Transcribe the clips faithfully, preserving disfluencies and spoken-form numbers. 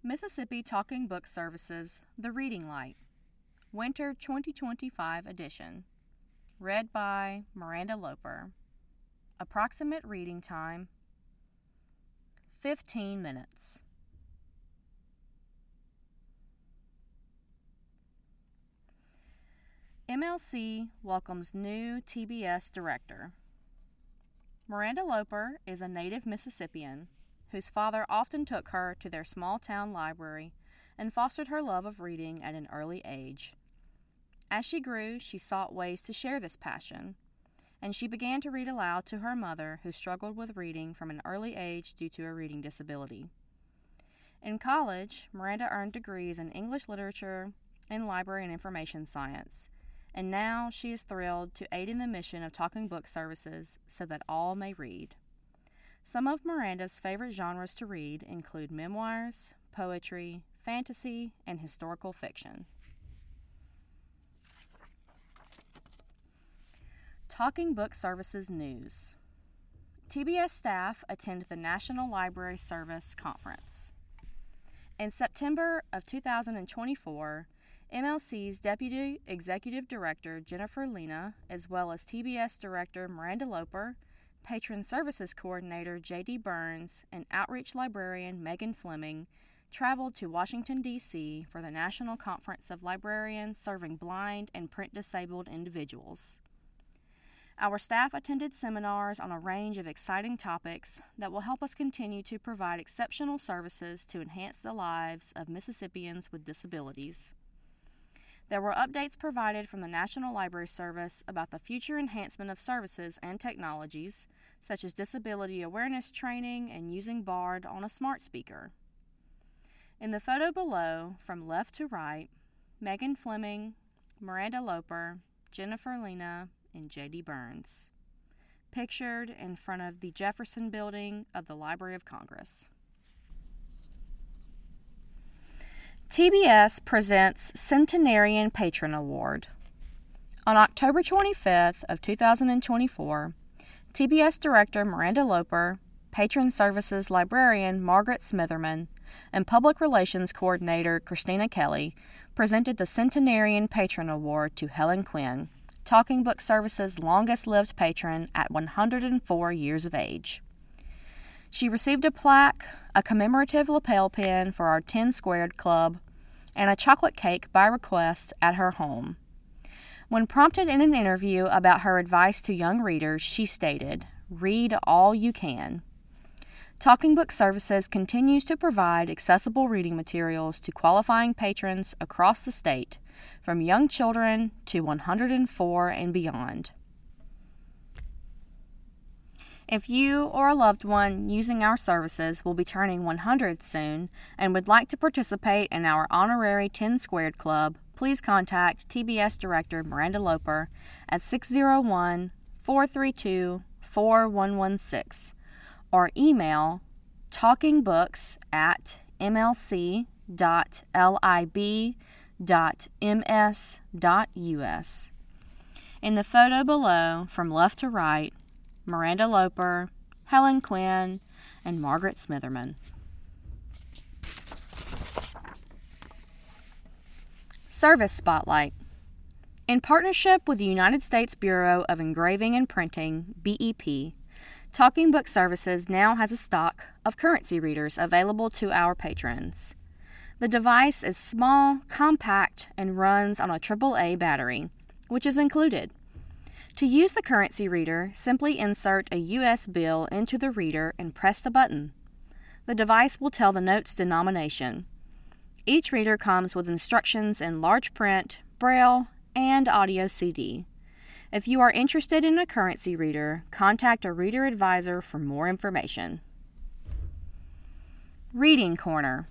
Mississippi Talking Book Services, The Reading Light, Winter twenty twenty-five edition, read by Miranda Loper. Approximate reading time, fifteen minutes. M L C welcomes new T B S director. Miranda Loper is a native Mississippian whose father often took her to their small-town library and fostered her love of reading at an early age. As she grew, she sought ways to share this passion, and she began to read aloud to her mother, who struggled with reading from an early age due to a reading disability. In college, Miranda earned degrees in English literature and library and information science, and now she is thrilled to aid in the mission of Talking Book Services so that all may read. Some of Miranda's favorite genres to read include memoirs, poetry, fantasy, and historical fiction. Talking Book Services News. T B S staff attend the National Library Service Conference. In September of two thousand twenty-four, M L C's Deputy Executive Director Jennifer Lena, as well as T B S Director Miranda Loper, Patron Services Coordinator J D Burns, and Outreach Librarian Megan Fleming traveled to Washington, D C for the National Conference of Librarians Serving Blind and Print-Disabled Individuals. Our staff attended seminars on a range of exciting topics that will help us continue to provide exceptional services to enhance the lives of Mississippians with disabilities. There were updates provided from the National Library Service about the future enhancement of services and technologies, such as disability awareness training and using BARD on a smart speaker. In the photo below, from left to right, Megan Fleming, Miranda Loper, Jennifer Lena, and J D Burns, pictured in front of the Jefferson Building of the Library of Congress. T B S presents Centenarian Patron Award. On October twenty-fifth of two thousand twenty-four, T B S Director Miranda Loper, Patron Services Librarian Margaret Smitherman, and Public Relations Coordinator Christina Kelly presented the Centenarian Patron Award to Helen Quinn, Talking Book Services' longest-lived patron at one hundred four years of age. She received a plaque, a commemorative lapel pin for our ten Squared Club, and a chocolate cake by request at her home. When prompted in an interview about her advice to young readers, she stated, "Read all you can." Talking Book Services continues to provide accessible reading materials to qualifying patrons across the state, from young children to one hundred four and beyond. If you or a loved one using our services will be turning one hundred soon and would like to participate in our honorary ten Squared Club, please contact T B S Director Miranda Loper at six oh one, four three two, four one one six or email talkingbooks at m l c dot lib dot m s dot u s. In the photo below, from left to right, Miranda Loper, Helen Quinn, and Margaret Smitherman. Service Spotlight. In partnership with the United States Bureau of Engraving and Printing, B E P, Talking Book Services now has a stock of currency readers available to our patrons. The device is small, compact, and runs on a triple A battery, which is included. To use the currency reader, simply insert a U S bill into the reader and press the button. The device will tell the note's denomination. Each reader comes with instructions in large print, Braille, and audio C D. If you are interested in a currency reader, contact a reader advisor for more information. Reading Corner.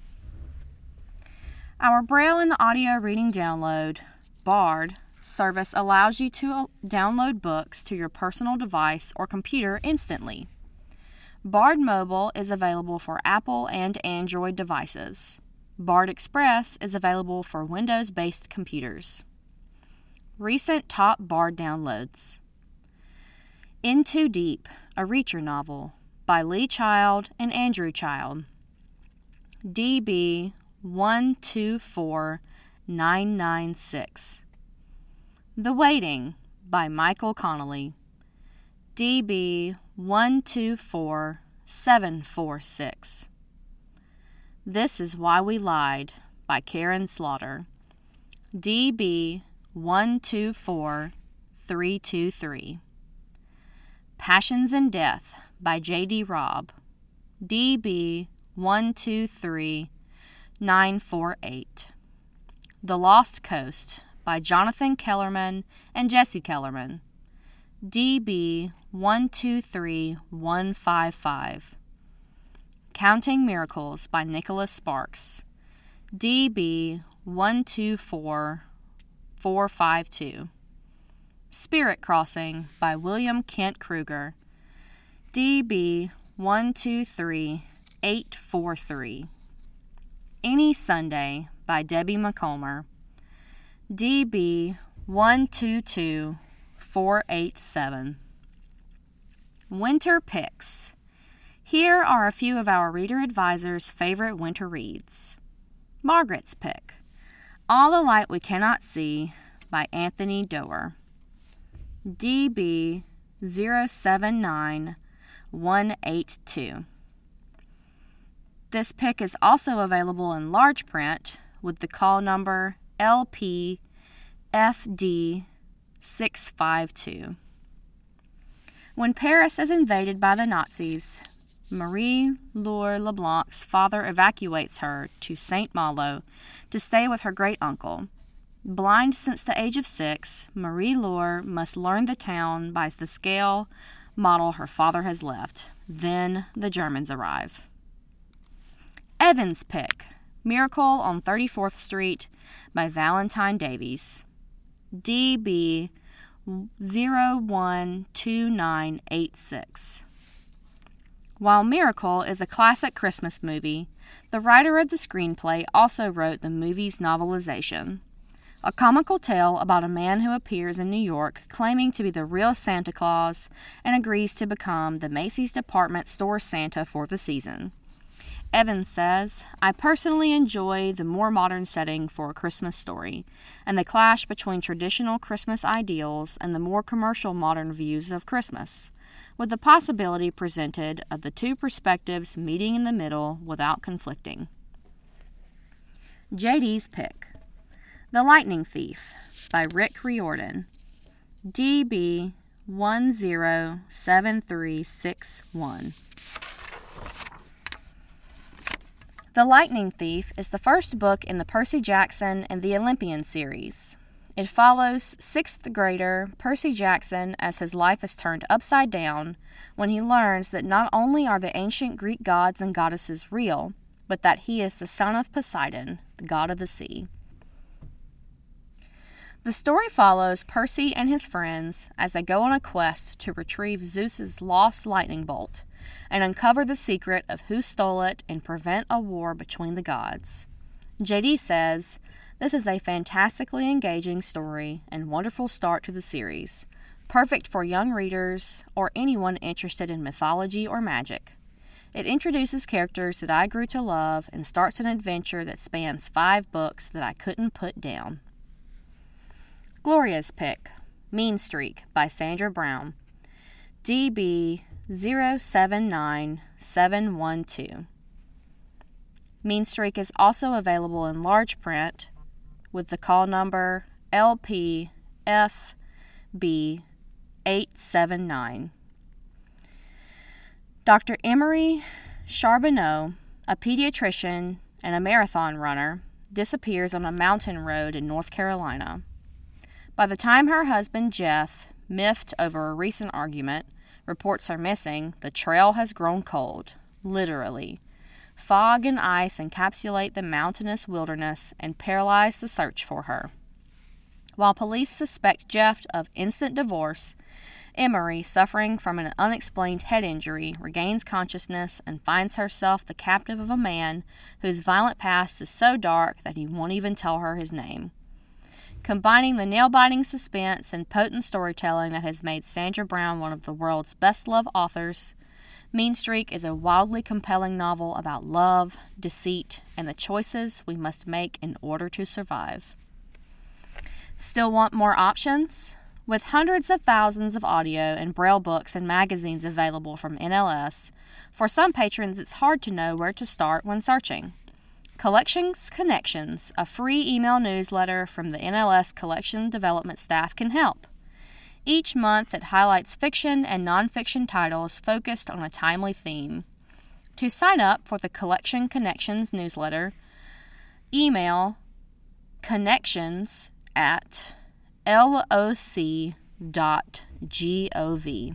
Our Braille and audio reading download, BARD, service allows you to download books to your personal device or computer instantly. BARD Mobile is available for Apple and Android devices. BARD Express is available for Windows-based computers. Recent top BARD downloads. In Too Deep, a Reacher novel by Lee Child and Andrew Child. D B one two four nine nine six. The Waiting by Michael Connelly, D B one two four seven four six. This Is Why We Lied by Karen Slaughter, D B one two four three two three. Passions and Death by J D Robb, D B one two three nine four eight. The Lost Coast by Jonathan Kellerman and Jesse Kellerman, D B one two three one five five. Counting Miracles by Nicholas Sparks, D B one two four four five two. Spirit Crossing by William Kent Kruger, D B one two three eight four three. Any Sunday by Debbie McColmer, D B one two two four eight seven. Winter Picks. Here are a few of our reader advisor's favorite winter reads. Margaret's Pick, All the Light We Cannot See by Anthony Doerr, D B zero seven nine one eight two. This pick is also available in large print with the call number L P F D six five two. When Paris is invaded by the Nazis, Marie-Laure Leblanc's father evacuates her to Saint Malo to stay with her great-uncle. Blind since the age of six, Marie-Laure must learn the town by the scale model her father has left. Then the Germans arrive. Evan's Pick, Miracle on thirty-fourth Street by Valentine Davies, D B zero one two nine eight six. While Miracle is a classic Christmas movie, the writer of the screenplay also wrote the movie's novelization. A comical tale about a man who appears in New York claiming to be the real Santa Claus and agrees to become the Macy's department store Santa for the season. Evans says, I personally enjoy the more modern setting for a Christmas story, and the clash between traditional Christmas ideals and the more commercial modern views of Christmas, with the possibility presented of the two perspectives meeting in the middle without conflicting. J D's Pick, The Lightning Thief by Rick Riordan, D B one zero seven three six one. The Lightning Thief is the first book in the Percy Jackson and the Olympian series. It follows sixth grader Percy Jackson as his life is turned upside down when he learns that not only are the ancient Greek gods and goddesses real, but that he is the son of Poseidon, the god of the sea. The story follows Percy and his friends as they go on a quest to retrieve Zeus's lost lightning bolt and uncover the secret of who stole it and prevent a war between the gods. J D says, this is a fantastically engaging story and wonderful start to the series, perfect for young readers or anyone interested in mythology or magic. It introduces characters that I grew to love and starts an adventure that spans five books that I couldn't put down. Gloria's Pick, Mean Streak by Sandra Brown, D B zero seven nine seven one two. Mean Streak is also available in large print with the call number L P F B eight seven nine. Doctor Emery Charbonneau, a pediatrician and a marathon runner, disappears on a mountain road in North Carolina. By the time her husband Jeff, miffed over a recent argument, reports her missing, the trail has grown cold, literally. Fog and ice encapsulate the mountainous wilderness and paralyze the search for her. While police suspect Jeff of instant divorce, Emery, suffering from an unexplained head injury, regains consciousness and finds herself the captive of a man whose violent past is so dark that he won't even tell her his name. Combining the nail-biting suspense and potent storytelling that has made Sandra Brown one of the world's best-loved authors, Mean Streak is a wildly compelling novel about love, deceit, and the choices we must make in order to survive. Still want more options? With hundreds of thousands of audio and braille books and magazines available from N L S, for some patrons it's hard to know where to start when searching. Collections Connections, a free email newsletter from the N L S collection development staff, can help. Each month it highlights fiction and nonfiction titles focused on a timely theme. To sign up for the Collection Connections newsletter, email connections at loc dot gov.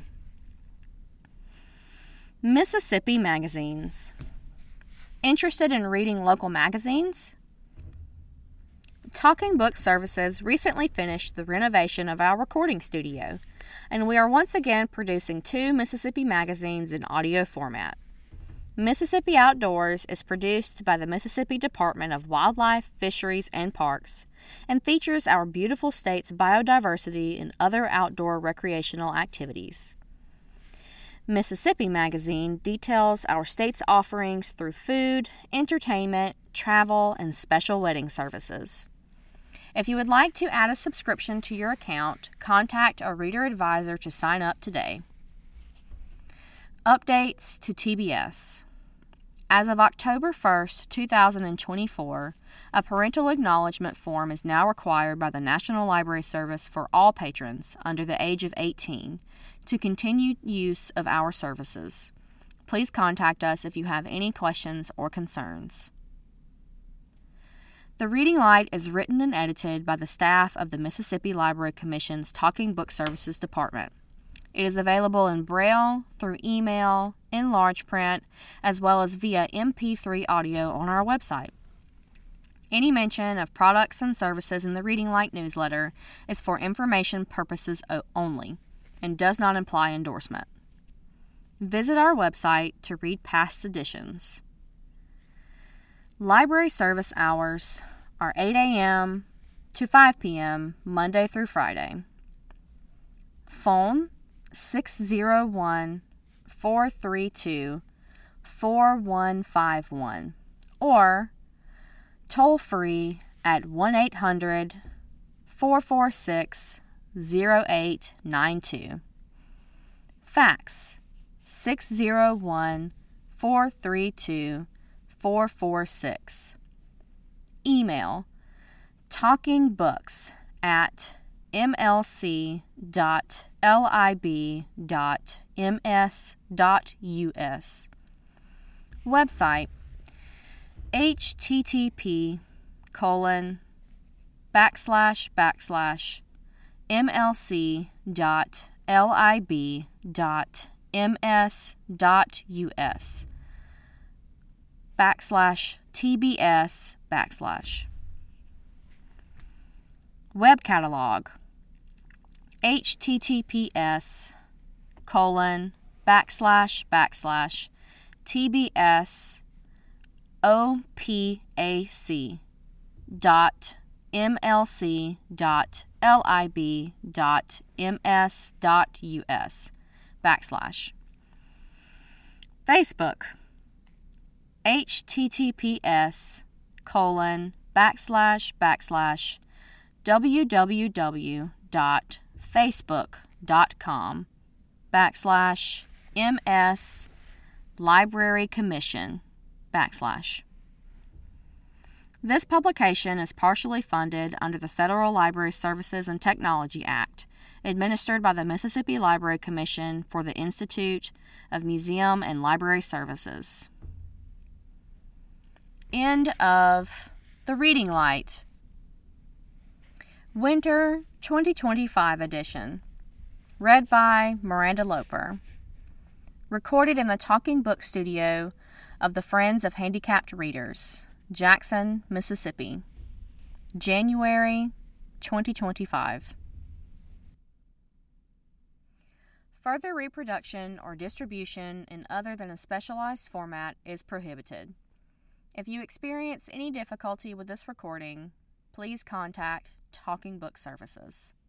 Mississippi magazines. Interested in reading local magazines? Talking Book Services recently finished the renovation of our recording studio, and we are once again producing two Mississippi magazines in audio format. Mississippi Outdoors is produced by the Mississippi Department of Wildlife, Fisheries, and Parks, and features our beautiful state's biodiversity and other outdoor recreational activities. Mississippi Magazine details our state's offerings through food, entertainment, travel, and special wedding services. If you would like to add a subscription to your account, contact a reader advisor to sign up today. Updates to T B S. As of October first, two thousand twenty-four, a parental acknowledgement form is now required by the National Library Service for all patrons under the age of eighteen to continue use of our services. Please contact us if you have any questions or concerns. The Reading Light is written and edited by the staff of the Mississippi Library Commission's Talking Book Services Department. It is available in Braille, through email, in large print, as well as via M P three audio on our website. Any mention of products and services in the Reading Light newsletter is for information purposes only and does not imply endorsement. Visit our website to read past editions. Library service hours are eight a.m. to five p.m. Monday through Friday. Phone six zero one, four three two, four one five one or toll free at one eight hundred, four four six, zero eight nine two. Fax six zero one, four three two, four four six. Email talkingbooks at m l c dot lib dot m s dot u s. Website http colon backslash backslash mlc dot lib dot ms dot us backslash tbs backslash. Web catalog https colon backslash backslash tbs opac dot mlc dot lib dot ms dot us backslash. Facebook https colon backslash backslash www dot facebook dot com backslash ms library commission backslash. This publication is partially funded under the Federal Library Services and Technology Act, administered by the Mississippi Library Commission for the Institute of Museum and Library Services. End of The Reading Light. Winter twenty twenty-five edition. Read by Miranda Loper. Recorded in the Talking Book Studio of the Friends of Handicapped Readers, Jackson, Mississippi. January twenty twenty-five. Further reproduction or distribution in other than a specialized format is prohibited. If you experience any difficulty with this recording, please contact Talking Book Services.